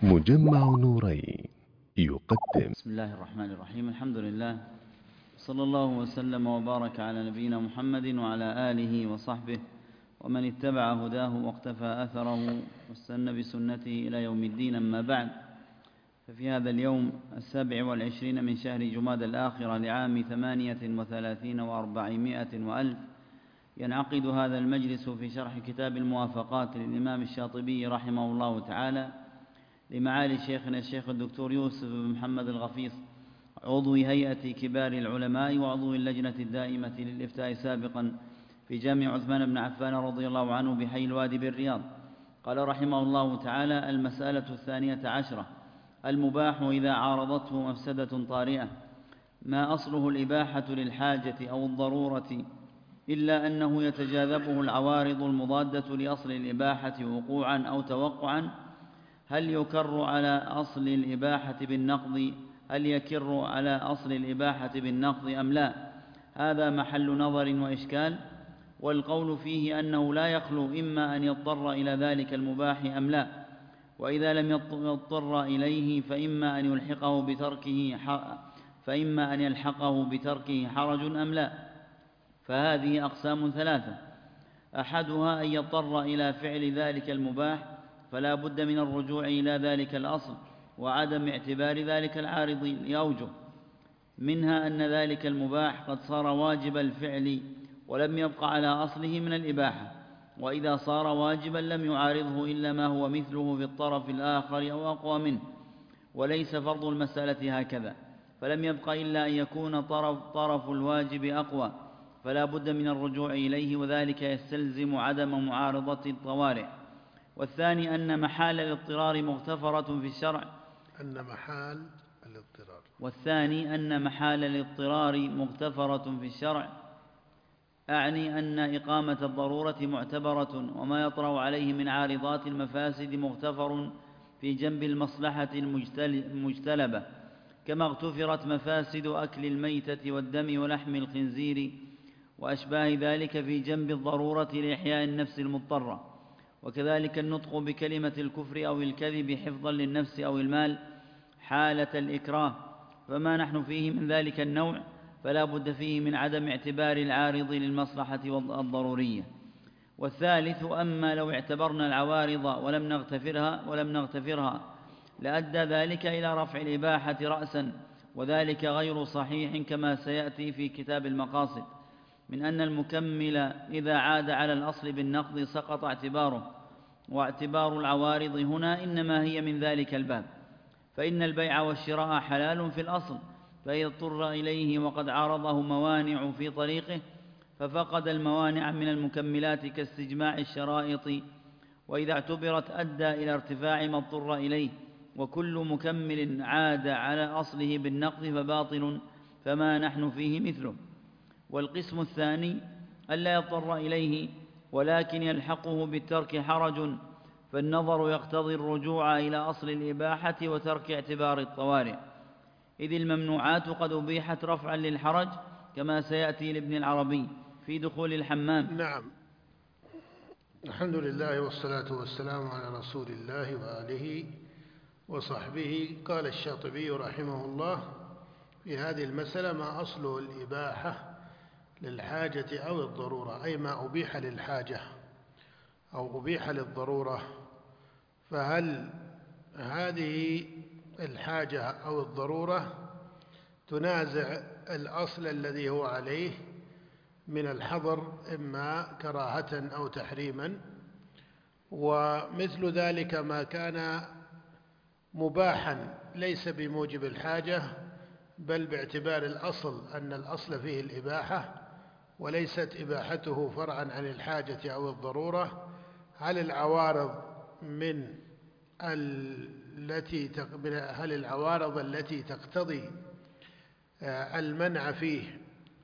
مجمع نورين يقدم. بسم الله الرحمن الرحيم. الحمد لله، صلى الله وسلم وبارك على نبينا محمد وعلى آله وصحبه ومن اتبع هداه واقتفى أثره واستنى بسنته إلى يوم الدين. أما بعد، ففي هذا اليوم 27 من شهر جماد الآخرة لعام 38 و400 وألف ينعقد هذا المجلس في شرح كتاب الموافقات للإمام الشاطبي رحمه الله تعالى لمعالي شيخنا الشيخ الدكتور يوسف بن محمد الغفيص، عضو هيئة كبار العلماء وعضو اللجنة الدائمة للإفتاء سابقا في جامع عثمان بن عفان رضي الله عنه بحي الوادي بالرياض. قال رحمه الله تعالى: المسألة 12، المباح إذا عارضته مفسدة طارئة، ما أصله الإباحة للحاجة أو الضرورة إلا أنه يتجاذبه العوارض المضادة لأصل الإباحة وقوعا أو توقعا. هل يكر على أصل الإباحة بالنقض أم لا؟ هذا محل نظر وإشكال، والقول فيه أنه لا يخلو إما أن يضطر إلى ذلك المباح أم لا، وإذا لم يضطر إليه فإما أن يلحقه بتركه حرج أم لا. فهذه أقسام ثلاثة: أحدها أن يضطر إلى فعل ذلك المباح فلا بد من الرجوع إلى ذلك الأصل وعدم اعتبار ذلك العارض لأوجه، منها أن ذلك المباح قد صار واجب الفعل ولم يبق على أصله من الإباحة، وإذا صار واجبا لم يعارضه إلا ما هو مثله في الطرف الآخر أو أقوى منه، وليس فرض المسألة هكذا، فلم يبق إلا أن يكون طرف الواجب أقوى فلا بد من الرجوع إليه، وذلك يستلزم عدم معارضة الطوارئ. والثاني أن محال الاضطرار مغتفرة في الشرع أعني أن إقامة الضرورة معتبرة، وما يطرأ عليه من عارضات المفاسد مغتفر في جنب المصلحة المجتلبة، كما اغتفرت مفاسد أكل الميتة والدم ولحم الخنزير وأشباه ذلك في جنب الضرورة لإحياء النفس المضطرة. وكذلك النطق بكلمة الكفر أو الكذب حفظا للنفس أو المال حالة الإكراه، فما نحن فيه من ذلك النوع فلا بد فيه من عدم اعتبار العارض للمصلحة الضرورية. والثالث: أما لو اعتبرنا العوارض ولم نغتفرها لأدى ذلك إلى رفع الإباحة رأسا، وذلك غير صحيح كما سيأتي في كتاب المقاصد، من أن المكمل إذا عاد على الأصل بالنقض سقط اعتباره، واعتبار العوارض هنا إنما هي من ذلك الباب، فإن البيع والشراء حلال في الأصل، فإذا اضطر إليه وقد عارضه موانع في طريقه ففقد الموانع من المكملات كاستجماع الشرائط، وإذا اعتبرت أدى إلى ارتفاع ما اضطر إليه، وكل مكمل عاد على أصله بالنقض فباطل، فما نحن فيه مثله. والقسم الثاني ألا يضطر إليه ولكن يلحقه بالترك حرج، فالنظر يقتضي الرجوع إلى أصل الإباحة وترك اعتبار الطوارئ، إذ الممنوعات قد أبيحت رفعا للحرج، كما سيأتي لابن العربي في دخول الحمام. نعم، الحمد لله والصلاة والسلام على رسول الله وآله وصحبه. قال الشاطبي رحمه الله في هذه المسألة: ما أصله الإباحة للحاجة أو الضرورة، أي ما أبيح للحاجة أو أبيح للضرورة، فهل هذه الحاجة أو الضرورة تنازع الأصل الذي هو عليه من الحظر إما كراهة أو تحريما؟ ومثل ذلك ما كان مباحا ليس بموجب الحاجة بل باعتبار الأصل أن الأصل فيه الإباحة وليست إباحته فرعا عن الحاجة أو الضرورة، هل العوارض التي تقتضي المنع فيه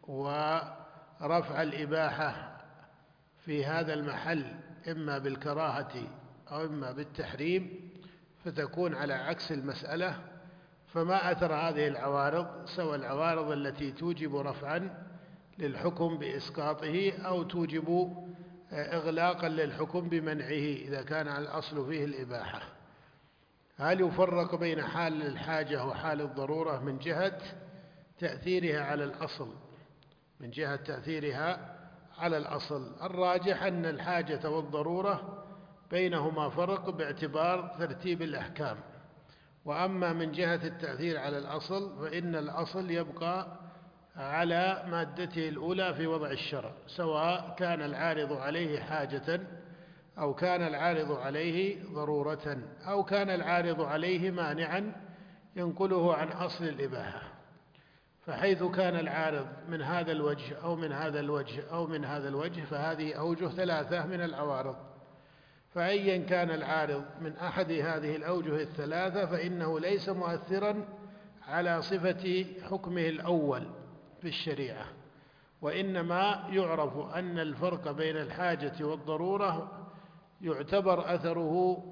ورفع الإباحة في هذا المحل إما بالكراهة أو إما بالتحريم فتكون على عكس المسألة؟ فما أثر هذه العوارض، سواء العوارض التي توجب رفعا للحكم بإسقاطه أو توجب إغلاقا للحكم بمنعه إذا كان الأصل فيه الإباحة، هل يفرق بين حال الحاجة وحال الضرورة من جهة تأثيرها على الأصل؟ من جهة تأثيرها على الأصل الراجح أن الحاجة والضرورة بينهما فرق باعتبار ترتيب الأحكام. وأما من جهة التأثير على الأصل فإن الأصل يبقى على مادته الأولى في وضع الشرع، سواء كان العارض عليه حاجة أو كان العارض عليه ضرورة أو كان العارض عليه مانعا ينقله عن أصل الإباحة. فحيث كان العارض من هذا الوجه أو من هذا الوجه أو من هذا الوجه فهذه أوجه ثلاثة من العوارض، فأيا كان العارض من أحد هذه الأوجه الثلاثة فإنه ليس مؤثرا على صفة حكمه الأول في الشريعة، وإنما يعرف أن الفرق بين الحاجة والضرورة يعتبر أثره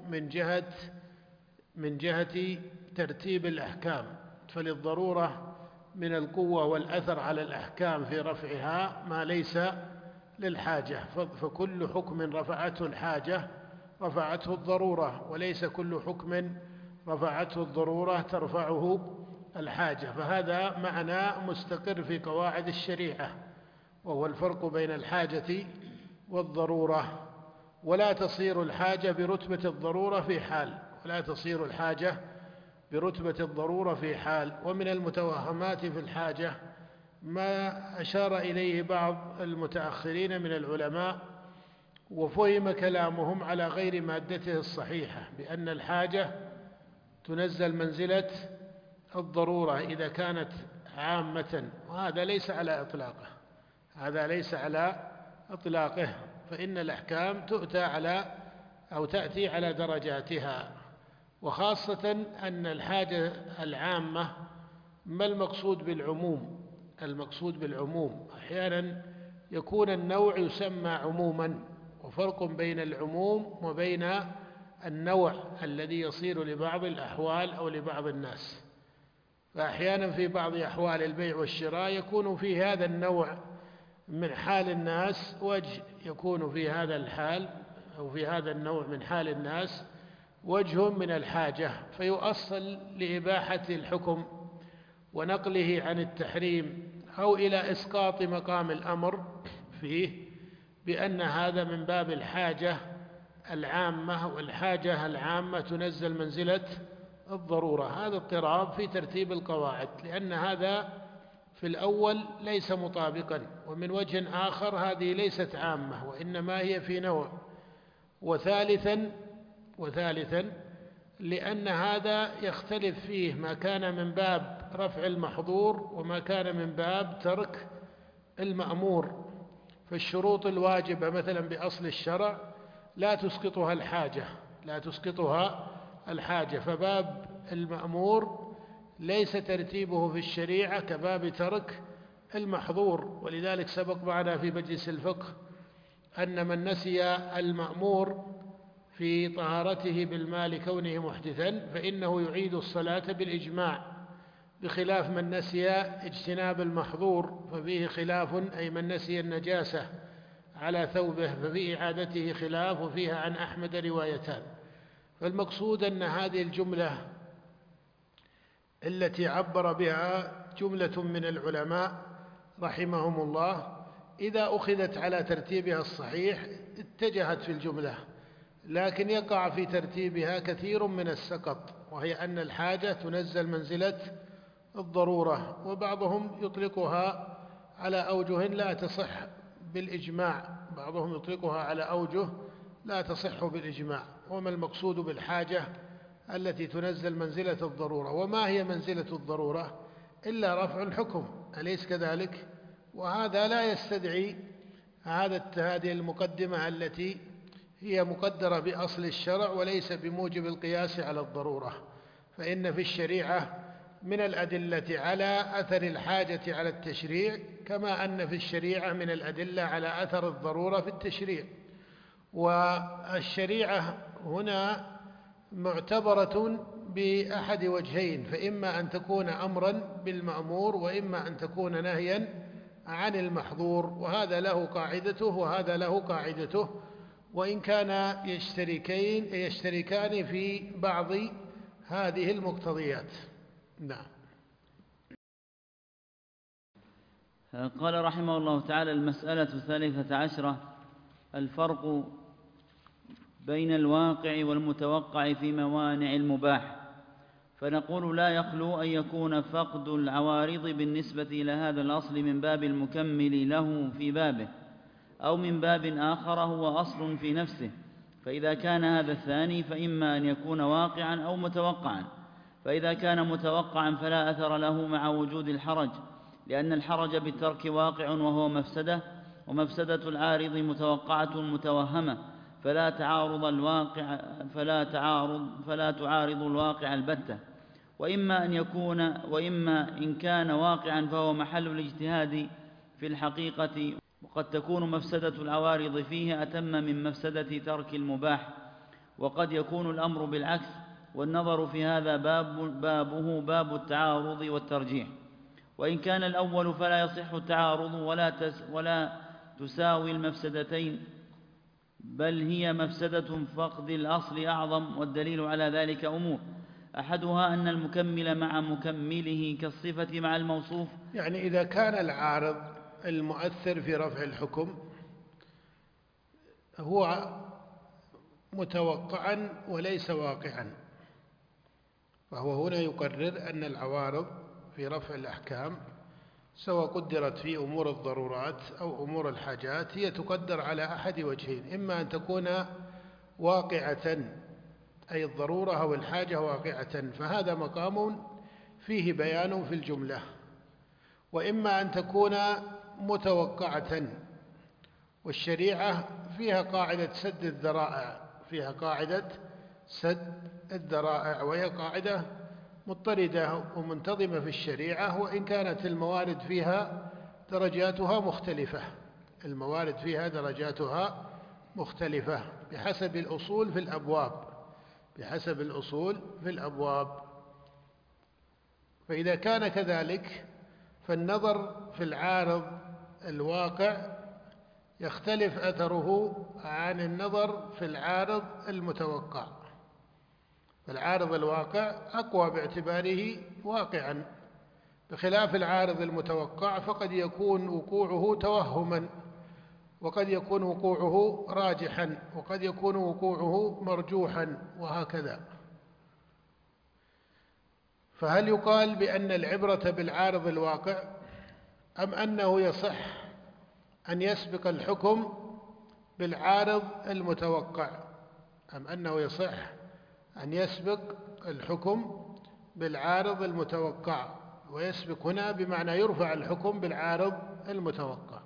من جهة ترتيب الأحكام، فللضرورة من القوة والأثر على الأحكام في رفعها ما ليس للحاجة، فكل حكم رفعته الحاجة رفعته الضرورة، وليس كل حكم رفعته الضرورة ترفعه الحاجة. فهذا معنى مستقر في قواعد الشريعة، وهو الفرق بين الحاجة والضرورة. ولا تصير الحاجة برتبة الضرورة في حال، ولا تصير الحاجة برتبة الضرورة في حال. ومن المتوهمات في الحاجة ما أشار إليه بعض المتأخرين من العلماء وفهم كلامهم على غير مادته الصحيحة، بأن الحاجة تنزل منزلة الضرورة إذا كانت عامة، وهذا ليس على إطلاقه، هذا ليس على إطلاقه، فإن الأحكام تأتي على درجاتها. وخاصة أن الحاجة العامة ما المقصود بالعموم؟ المقصود بالعموم أحيانا يكون النوع يسمى عموما، وفرق بين العموم وبين النوع الذي يصير لبعض الأحوال أو لبعض الناس. فأحيانا في بعض أحوال البيع والشراء يكون في هذا النوع من حال الناس وجه، يكون في هذا الحال أو في هذا النوع من حال الناس وجه من الحاجة، فيؤصل لإباحة الحكم ونقله عن التحريم أو إلى إسقاط مقام الأمر فيه بأن هذا من باب الحاجة العامة، والحاجة العامة تنزل منزلة الضرورة. هذا اضطراب في ترتيب القواعد، لأن هذا في الأول ليس مطابقا، ومن وجه آخر هذه ليست عامة وإنما هي في نوع. وثالثا لأن هذا يختلف فيه ما كان من باب رفع المحظور وما كان من باب ترك المأمور. فالشروط الواجبة مثلا بأصل الشرع لا تسقطها الحاجة، فباب المأمور ليس ترتيبه في الشريعة كباب ترك المحظور. ولذلك سبق معنا في مجلس الفقه أن من نسي المأمور في طهارته بالماء كونه محدثا فإنه يعيد الصلاة بالإجماع، بخلاف من نسي اجتناب المحظور ففيه خلاف، أي من نسي النجاسة على ثوبه ففي إعادته خلاف، وفيها عن أحمد روايتان. فالمقصود أن هذه الجملة التي عبر بها جملة من العلماء رحمهم الله إذا أخذت على ترتيبها الصحيح اتجهت في الجملة، لكن يقع في ترتيبها كثير من السقط، وهي أن الحاجة تنزل منزلة الضرورة. وبعضهم يطلقها على أوجه لا تصح بالإجماع، بعضهم يطلقها على أوجه لا تصح بالإجماع. وما المقصود بالحاجة التي تنزل منزلة الضرورة؟ وما هي منزلة الضرورة إلا رفع الحكم، أليس كذلك؟ وهذا لا يستدعي هذه المقدمة التي هي مقدرة بأصل الشرع وليس بموجب القياس على الضرورة. فإن في الشريعة من الأدلة على أثر الحاجة على التشريع كما أن في الشريعة من الأدلة على أثر الضرورة في التشريع. والشريعة هنا معتبرة بأحد وجهين، فإما أن تكون أمرا بالمأمور وإما أن تكون نهيا عن المحظور، وهذا له قاعدته وهذا له قاعدته، وإن كان يشتركان في بعض هذه المقتضيات. نعم. قال رحمه الله تعالى: المسألة 13 الفرق بين الواقع والمتوقع في موانع المباح. فنقول: لا يخلو أن يكون فقد العوارض بالنسبة إلى هذا الأصل من باب المكمل له في بابه، أو من باب آخر هو أصل في نفسه. فإذا كان هذا الثاني فإما أن يكون واقعا أو متوقعا. فإذا كان متوقعا فلا أثر له مع وجود الحرج، لأن الحرج بالترك واقع وهو مفسدة، ومفسدة العارض متوقعة متوهمة، فلا تعارض الواقع البتة. وإما إن كان واقعا فهو محل الاجتهاد في الحقيقة، وقد تكون مفسدة العوارض فيه أتم من مفسدة ترك المباح، وقد يكون الأمر بالعكس. والنظر في هذا بابه باب التعارض والترجيح. وإن كان الأول فلا يصح التعارض ولا تساوي المفسدتين، بل هي مفسدة فقد الأصل أعظم. والدليل على ذلك أمور: أحدها أن المكمل مع مكمله كالصفة مع الموصوف. يعني إذا كان العارض المؤثر في رفع الحكم هو متوقعا وليس واقعا، فهو هنا يقرر أن العوارض في رفع الأحكام سواء قدرت في أمور الضرورات أو أمور الحاجات هي تقدر على أحد وجهين: إما أن تكون واقعة أي الضرورة أو الحاجة واقعة، فهذا مقام فيه بيان في الجملة، وإما أن تكون متوقعة، والشريعة فيها قاعدة سد الذرائع، وهي قاعدة مضطردة ومنتظمة في الشريعة، وإن كانت الموارد فيها درجاتها مختلفة بحسب الأصول في الأبواب. فإذا كان كذلك فالنظر في العارض الواقع يختلف أثره عن النظر في العارض المتوقع. فالعارض الواقع أقوى باعتباره واقعا، بخلاف العارض المتوقع فقد يكون وقوعه توهما، وقد يكون وقوعه راجحا، وقد يكون وقوعه مرجوحا، وهكذا. فهل يقال بأن العبرة بالعارض الواقع، أم أنه يصح أن يسبق الحكم بالعارض المتوقع؟ ويسبق هنا بمعنى يرفع الحكم بالعارض المتوقع.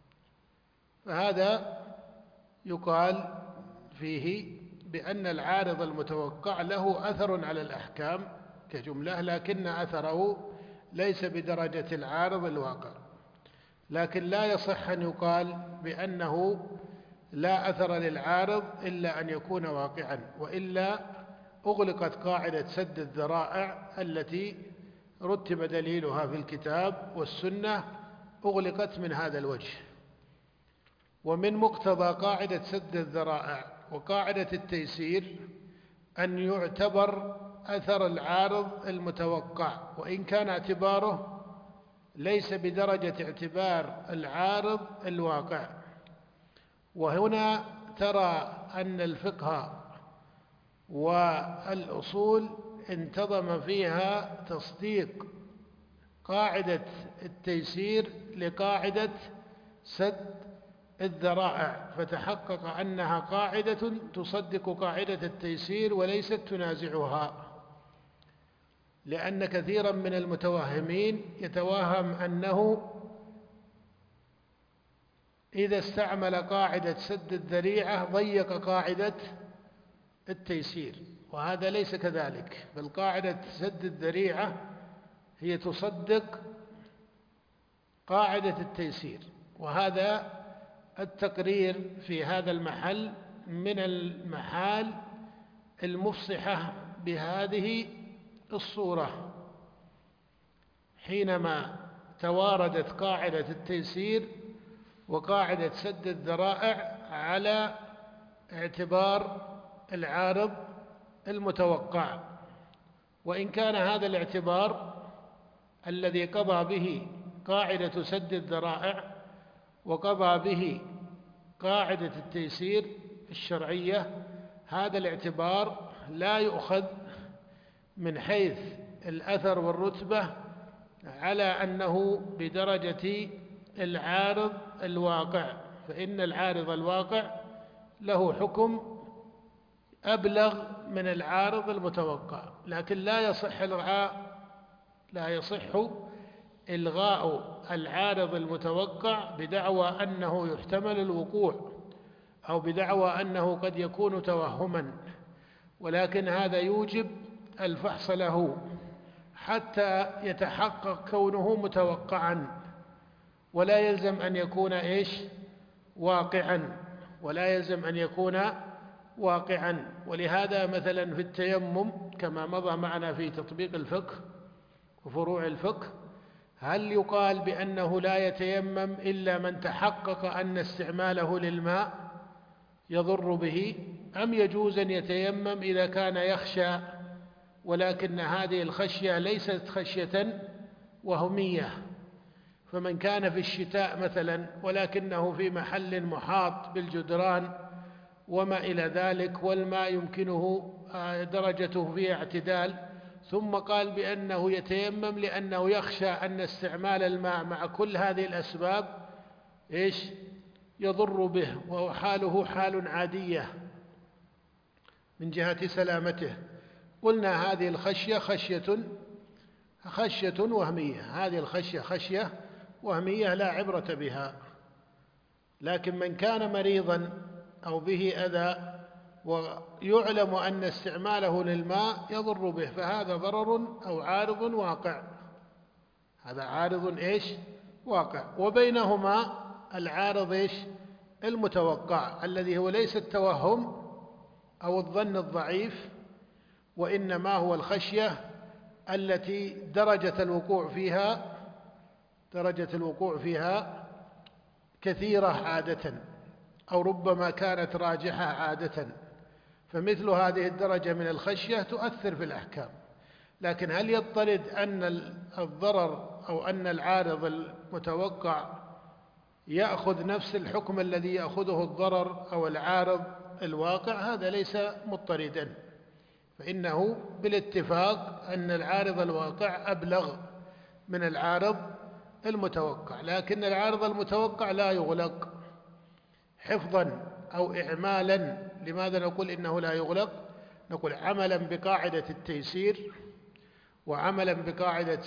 فهذا يقال فيه بأن العارض المتوقع له أثر على الأحكام كجملة، لكن أثره ليس بدرجة العارض الواقع. لكن لا يصح أن يقال بأنه لا أثر للعارض إلا أن يكون واقعا، وإلا أغلقت قاعدة سد الذرائع التي رتب دليلها في الكتاب والسنة، أغلقت من هذا الوجه. ومن مقتضى قاعدة سد الذرائع وقاعدة التيسير أن يعتبر أثر العارض المتوقع، وإن كان اعتباره ليس بدرجة اعتبار العارض الواقع. وهنا ترى أن الفقه والأصول انتظم فيها تصديق قاعدة التيسير لقاعدة سد الذرائع، فتحقق أنها قاعدة تصدق قاعدة التيسير وليست تنازعها. لأن كثيرا من المتوهمين يتوهم أنه إذا استعمل قاعدة سد الذريعة ضيق قاعدة التيسير، وهذا ليس كذلك، بل قاعدة سد الذريعة هي تصدق قاعدة التيسير. وهذا التقرير في هذا المحل من المحال المفصحة بهذه الصورة، حينما تواردت قاعدة التيسير وقاعدة سد الذرائع على اعتبار العارض المتوقع، وإن كان هذا الاعتبار الذي قضى به قاعدة سد الذرائع وقضى به قاعدة التيسير الشرعية، هذا الاعتبار لا يؤخذ من حيث الأثر والرتبة على أنه بدرجة العارض الواقع، فإن العارض الواقع له حكم أبلغ من العارض المتوقع. لكن لا يصح إلغاء العارض المتوقع بدعوى أنه يحتمل الوقوع أو بدعوى أنه قد يكون توهما، ولكن هذا يوجب الفحص له حتى يتحقق كونه متوقعا، ولا يلزم أن يكون واقعا، ولا يلزم أن يكون واقعا. ولهذا مثلا في التيمم كما مضى معنا في تطبيق الفقه وفروع الفقه، هل يقال بأنه لا يتيمم إلا من تحقق أن استعماله للماء يضر به، أم يجوز أن يتيمم إذا كان يخشى ولكن هذه الخشية ليست خشية وهمية؟ فمن كان في الشتاء مثلا ولكنه في محل محاط بالجدران وما إلى ذلك والماء يمكنه درجته فيه اعتدال، ثم قال بأنه يتيمم لأنه يخشى أن استعمال الماء مع كل هذه الأسباب يضر به، وهو حاله حال عادية من جهة سلامته، قلنا هذه الخشية خشية وهمية، هذه الخشية خشية وهمية لا عبرة بها. لكن من كان مريضا أو به أذى ويعلم أن استعماله للماء يضر به، فهذا ضرر أو عارض واقع، هذا عارض واقع. وبينهما العارض المتوقع الذي هو ليس التوهم أو الظن الضعيف، وإنما هو الخشية التي درجة الوقوع فيها كثيرة عادة، أو ربما كانت راجحة عادة، فمثل هذه الدرجة من الخشية تؤثر في الأحكام. لكن هل يضطرد أن الضرر أو أن العارض المتوقع يأخذ نفس الحكم الذي يأخذه الضرر أو العارض الواقع؟ هذا ليس مضطردا، فإنه بالاتفاق أن العارض الواقع أبلغ من العارض المتوقع. لكن العارض المتوقع لا يغلق حفظا أو إعمالا. لماذا نقول إنه لا يغلق؟ نقول عملا بقاعدة التيسير وعملا بقاعدة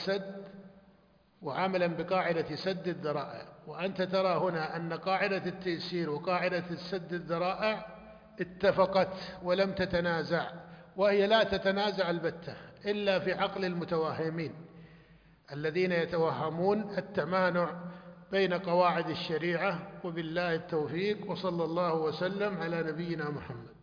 سد الذرائع. وأنت ترى هنا أن قاعدة التيسير وقاعدة سد الذرائع اتفقت ولم تتنازع، وهي لا تتنازع البتة إلا في عقل المتوهمين الذين يتوهمون التمانع بين قواعد الشريعة. وبالله التوفيق، وصلى الله وسلم على نبينا محمد.